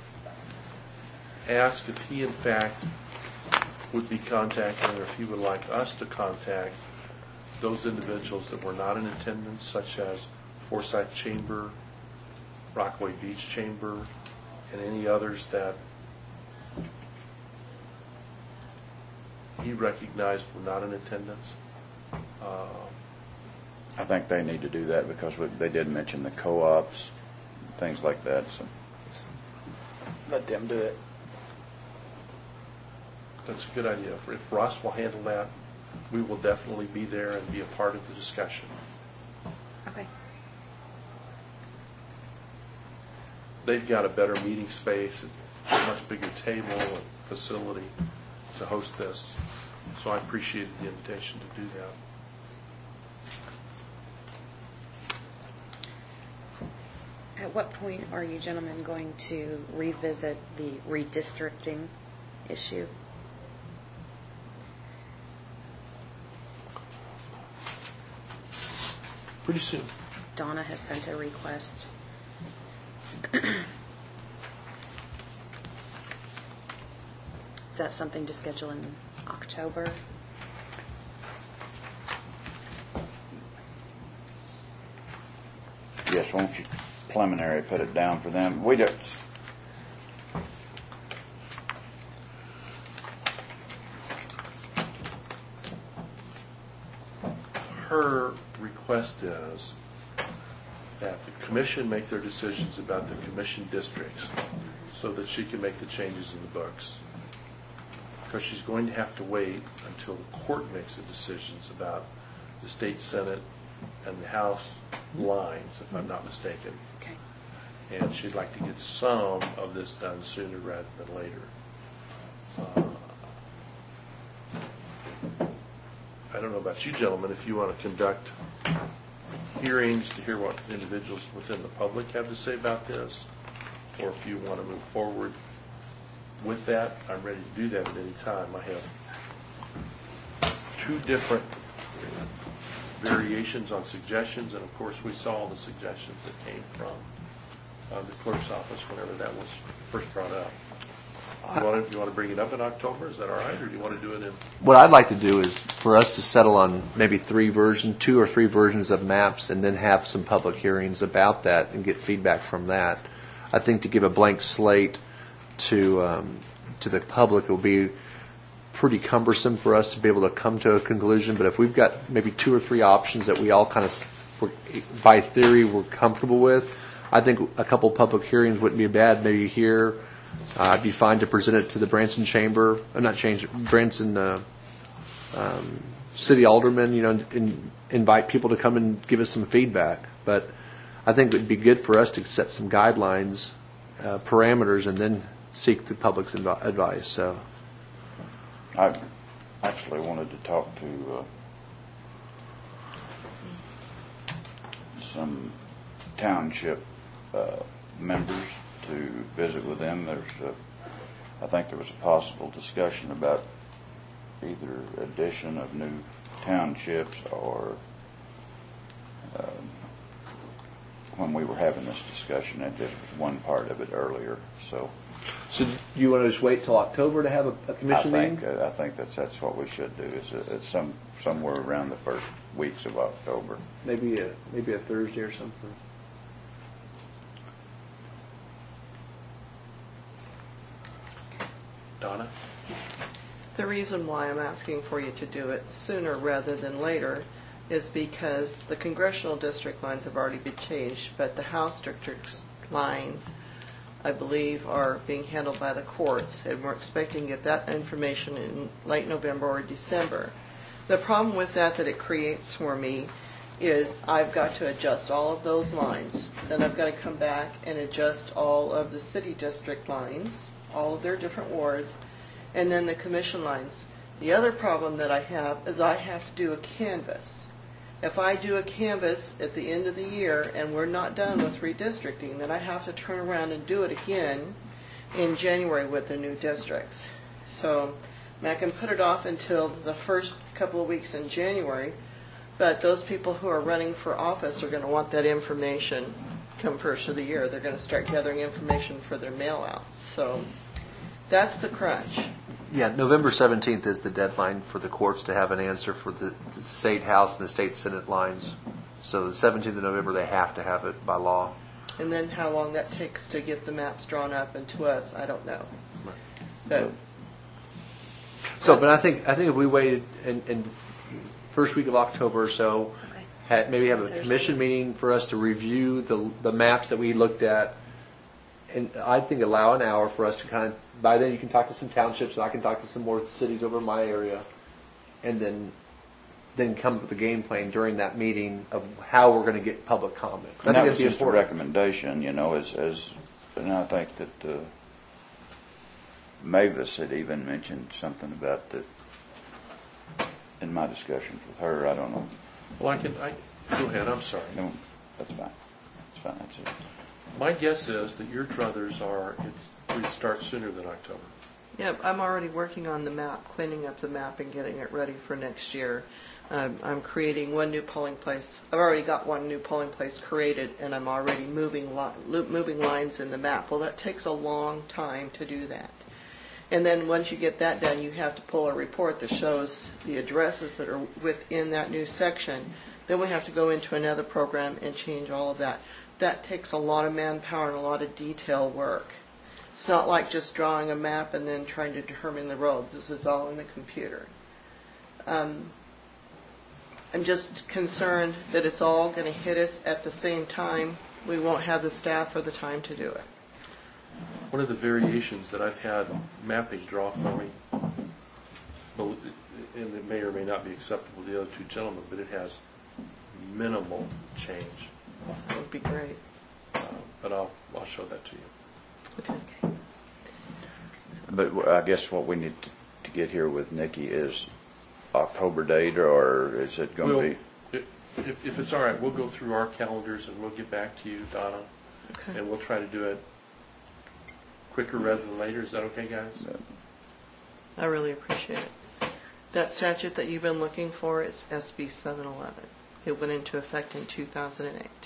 ask if he in fact would be contacting, or if he would like us to contact those individuals that were not in attendance, such as Forsyth Chamber, Rockaway Beach Chamber, and any others that he recognized were not in attendance. Uh, I think they need to do that because we- they did mention the co-ops, things like that, so let them do it. That's a good idea. If- If Ross will handle that, we will definitely be there and be a part of the discussion. Okay. They've got a better meeting space, a much bigger table and facility to host this. So I appreciated the invitation to do that. At what point are you gentlemen going to revisit the redistricting issue? Pretty soon. Donna has sent a request. Is that something to schedule in October? Yes, won't you preliminary put it down for them? We don't, Her request is that the commission make their decisions about the commission districts so that she can make the changes in the books. Because she's going to have to wait until the court makes the decisions about the state senate and the House lines, if I'm not mistaken. Okay. And she'd like to get some of this done sooner rather than later. Uh, I don't know about you gentlemen, if you want to conduct hearings to hear what individuals within the public have to say about this, or if you want to move forward with that, I'm ready to do that at any time. I have two different variations on suggestions, and of course we saw the suggestions that came from uh, the clerk's office whenever that was first brought up. You want to, you want to bring it up in October? Is that all right, or do you want to do it in? What I'd like to do is for us to settle on maybe three versions, two or three versions of maps, and then have some public hearings about that and get feedback from that. I think to give a blank slate to um, to the public will be pretty cumbersome for us to be able to come to a conclusion. But if we've got maybe two or three options that we all kind of, by theory, we're comfortable with, I think a couple public hearings wouldn't be bad. Maybe here. Uh, I'd be fine to present it to the Branson Chamber, uh, not change Branson uh, um, city aldermen, you know, in, invite people to come and give us some feedback. But I think it would be good for us to set some guidelines, uh, parameters, and then seek the public's inv- advice. So I actually wanted to talk to uh, some township uh, members to visit with them. There's, a, I think there was a possible discussion about either addition of new townships or um, when we were having this discussion, and there was one part of it earlier. So, So do you want to just wait till October to have a, a commission I think meeting? uh, I think that's that's what we should do. Is uh, it's some somewhere around the first weeks of October. Maybe a maybe a Thursday or something. Donna? The reason why I'm asking for you to do it sooner rather than later is because the congressional district lines have already been changed, but the House district lines, I believe, are being handled by the courts, and we're expecting to get that information in late November or December. The problem with that that it creates for me is I've got to adjust all of those lines. Then I've got to come back and adjust all of the city district lines, all of their different wards, and then the commission lines. The other problem that I have is I have to do a canvass. If I do a canvass at the end of the year and we're not done with redistricting, then I have to turn around and do it again in January with the new districts. So I, mean, I can put it off until the first couple of weeks in January, but those people who are running for office are going to want that information come first of the year. They're going to start gathering information for their mail-outs. So that's the crunch. Yeah, November seventeenth is the deadline for the courts to have an answer for the, the state house and the state senate lines. So the seventeenth of November, they have to have it by law. And then how long that takes to get the maps drawn up and to us, I don't know. But So, but I think I think if we waited in, in first week of October or so, Okay. had, maybe have a Thursday. commission meeting for us to review the the maps that we looked at, and I think allow an hour for us to kind of. By then, you can talk to some townships, and I can talk to some more cities over in my area, and then then come up with a game plan during that meeting of how we're going to get public comment. I And that think was it'd be just a important. recommendation, you know, as, as, and I think that uh, Mavis had even mentioned something about that in my discussions with her. I don't know. Well, I can, I, go ahead, I'm sorry. No, that's fine. That's fine. That's it. My guess is that your druthers are, it's, we start sooner than October. yeah, I'm already working on the map, cleaning up the map and getting it ready for next year. Um, I'm creating one new polling place. I've already got one new polling place created, and I'm already moving li- lo- moving lines in the map. Well, that takes a long time to do that. And then once you get that done, you have to pull a report that shows the addresses that are within that new section. Then we have to go into another program and change all of that. That takes a lot of manpower and a lot of detail work. It's not like just drawing a map and then trying to determine the roads. This is all in the computer. Um, I'm just concerned that it's all going to hit us at the same time. We won't have the staff or the time to do it. One of the variations that I've had mapping draw for me, and it may or may not be acceptable to the other two gentlemen, but it has minimal change. That would be great. Uh, but I'll, I'll show that to you. Okay. But I guess what we need to, to get here with Nikki is October date, or is it going to We'll- be? If, if it's all right, we'll go through our calendars and we'll get back to you, Donna, Okay. and we'll try to do it quicker rather than later. Is that okay, guys? I really appreciate it. That statute that you've been looking for is S B seven eleven. It went into effect in two thousand eight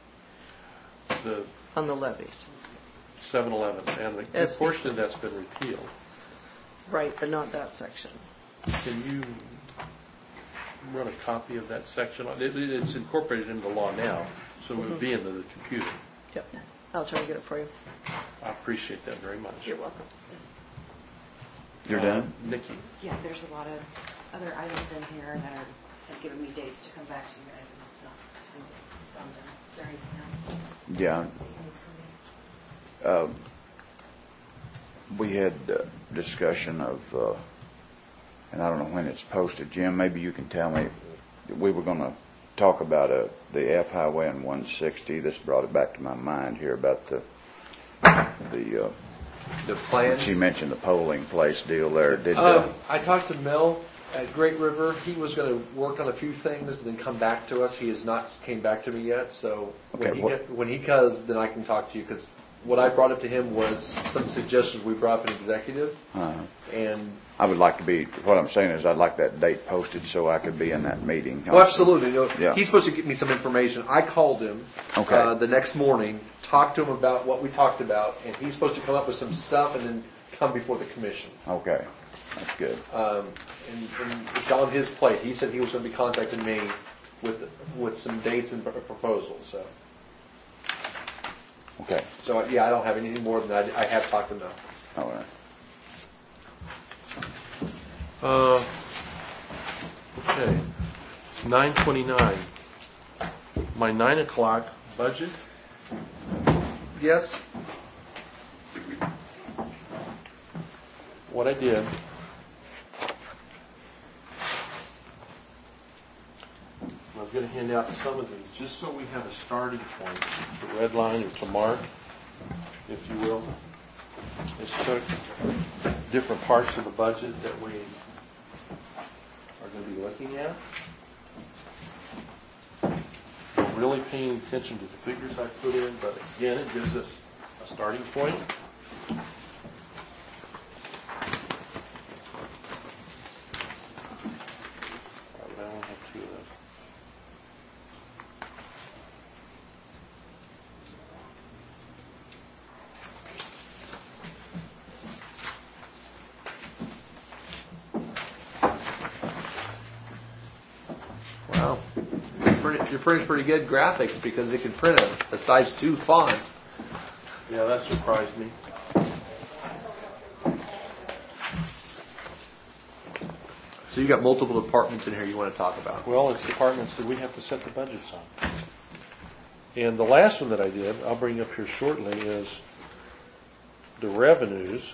The on the levies. seven eleven, and the- the S B. portion that's been repealed. Right, but not that section. Can you run a copy of that section? It, it's incorporated into the law now, so it would be in the, the computer. Yep. I'll try to get it for you. I appreciate that very much. You're welcome. You're Uh, done? Nikki? Yeah, there's a lot of other items in here that are, have given me dates to come back to you guys, and it's not, so I'm done. Is there anything else Yeah. that you need from me? Um, we had uh, discussion of uh, and I don't know when it's posted. Jim, maybe you can tell me. We were going to talk about uh, the F Highway and one sixty. This brought it back to my mind here about the the. Uh, The plans. she mentioned the polling place deal there. Did uh, Um, I talked to Mel at Great River. He was going to work on a few things and then come back to us. He has not came back to me yet. So when Okay, he what- get, when he does, then I can talk to you, because what I brought up to him was some suggestions we brought up in executive, uh, and I would like to be. What I'm saying is, I'd like that date posted so I could be in that meeting. well, absolutely. You know, Yeah. He's supposed to get me some information. I called him Okay. uh, the next morning, talked to him about what we talked about, and he's supposed to come up with some stuff and then come before the commission. Okay, that's good. Um, and, and it's on his plate. He said he was going to be contacting me with with some dates and pr- proposals. So, Okay, so yeah, I don't have anything more than that. I have talked to Mel. all right. Uh, okay, it's nine twenty-nine. My nine o'clock budget. Yes. What I did. I'm going to hand out some of these just so we have a starting point to redline or to mark, if you will. Just took different parts of the budget that we are going to be looking at. We're really paying attention to the figures I put in, but again, it gives us a starting point. I only have two of those. Wow. You're printing, you're printing pretty good graphics because it can print a, a size two font. Yeah, that surprised me. So you got multiple departments in here you want to talk about. Well, it's departments that we have to set the budgets on. And the last one that I did, I'll bring up here shortly, is the revenues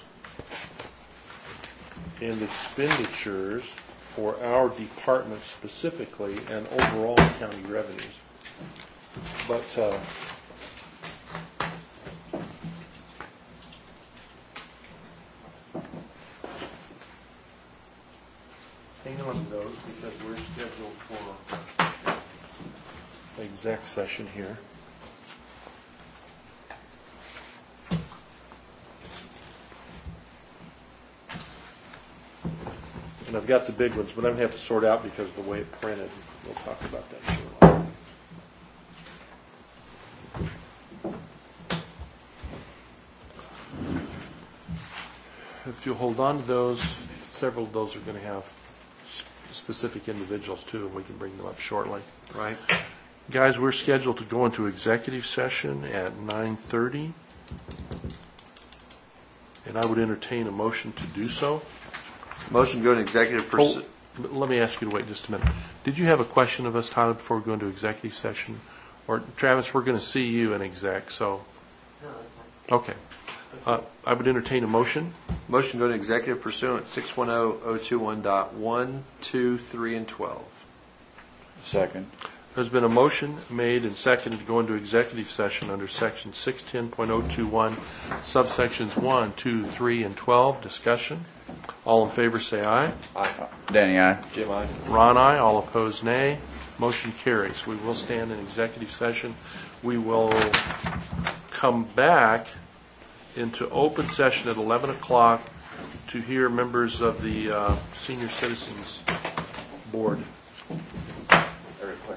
and expenditures for our department specifically and overall county revenues. But uh, hang on to those because we're scheduled for an exec session here. And I've got the big ones, but I'm going to have to sort out because of the way it printed. We'll talk about that shortly. If you'll hold on to those, several of those are going to have specific individuals too, and we can bring them up shortly. Right. Guys, we're scheduled to go into executive session at nine thirty, and I would entertain a motion to do so. Motion to go into executive Oh, pursuit. let me ask you to wait just a minute. Did you have a question of us, Tyler, before we go into executive session? Or Travis, we're going to see you in exec, so. No, that's fine. Okay. Uh, I would entertain a motion. Motion to go into executive pursuant six one zero zero two one dot one, two, three, and twelve. Second. There's been a motion made and seconded to go into executive session under section six ten point oh two one, subsections one, two, three, and twelve. Discussion. All in favor say aye. Aye. Danny, aye. Jim, aye. Ron, aye. All opposed, nay. Motion carries. We will stand in executive session. We will come back into open session at eleven o'clock to hear members of the uh, Senior Citizens Board. Very quick.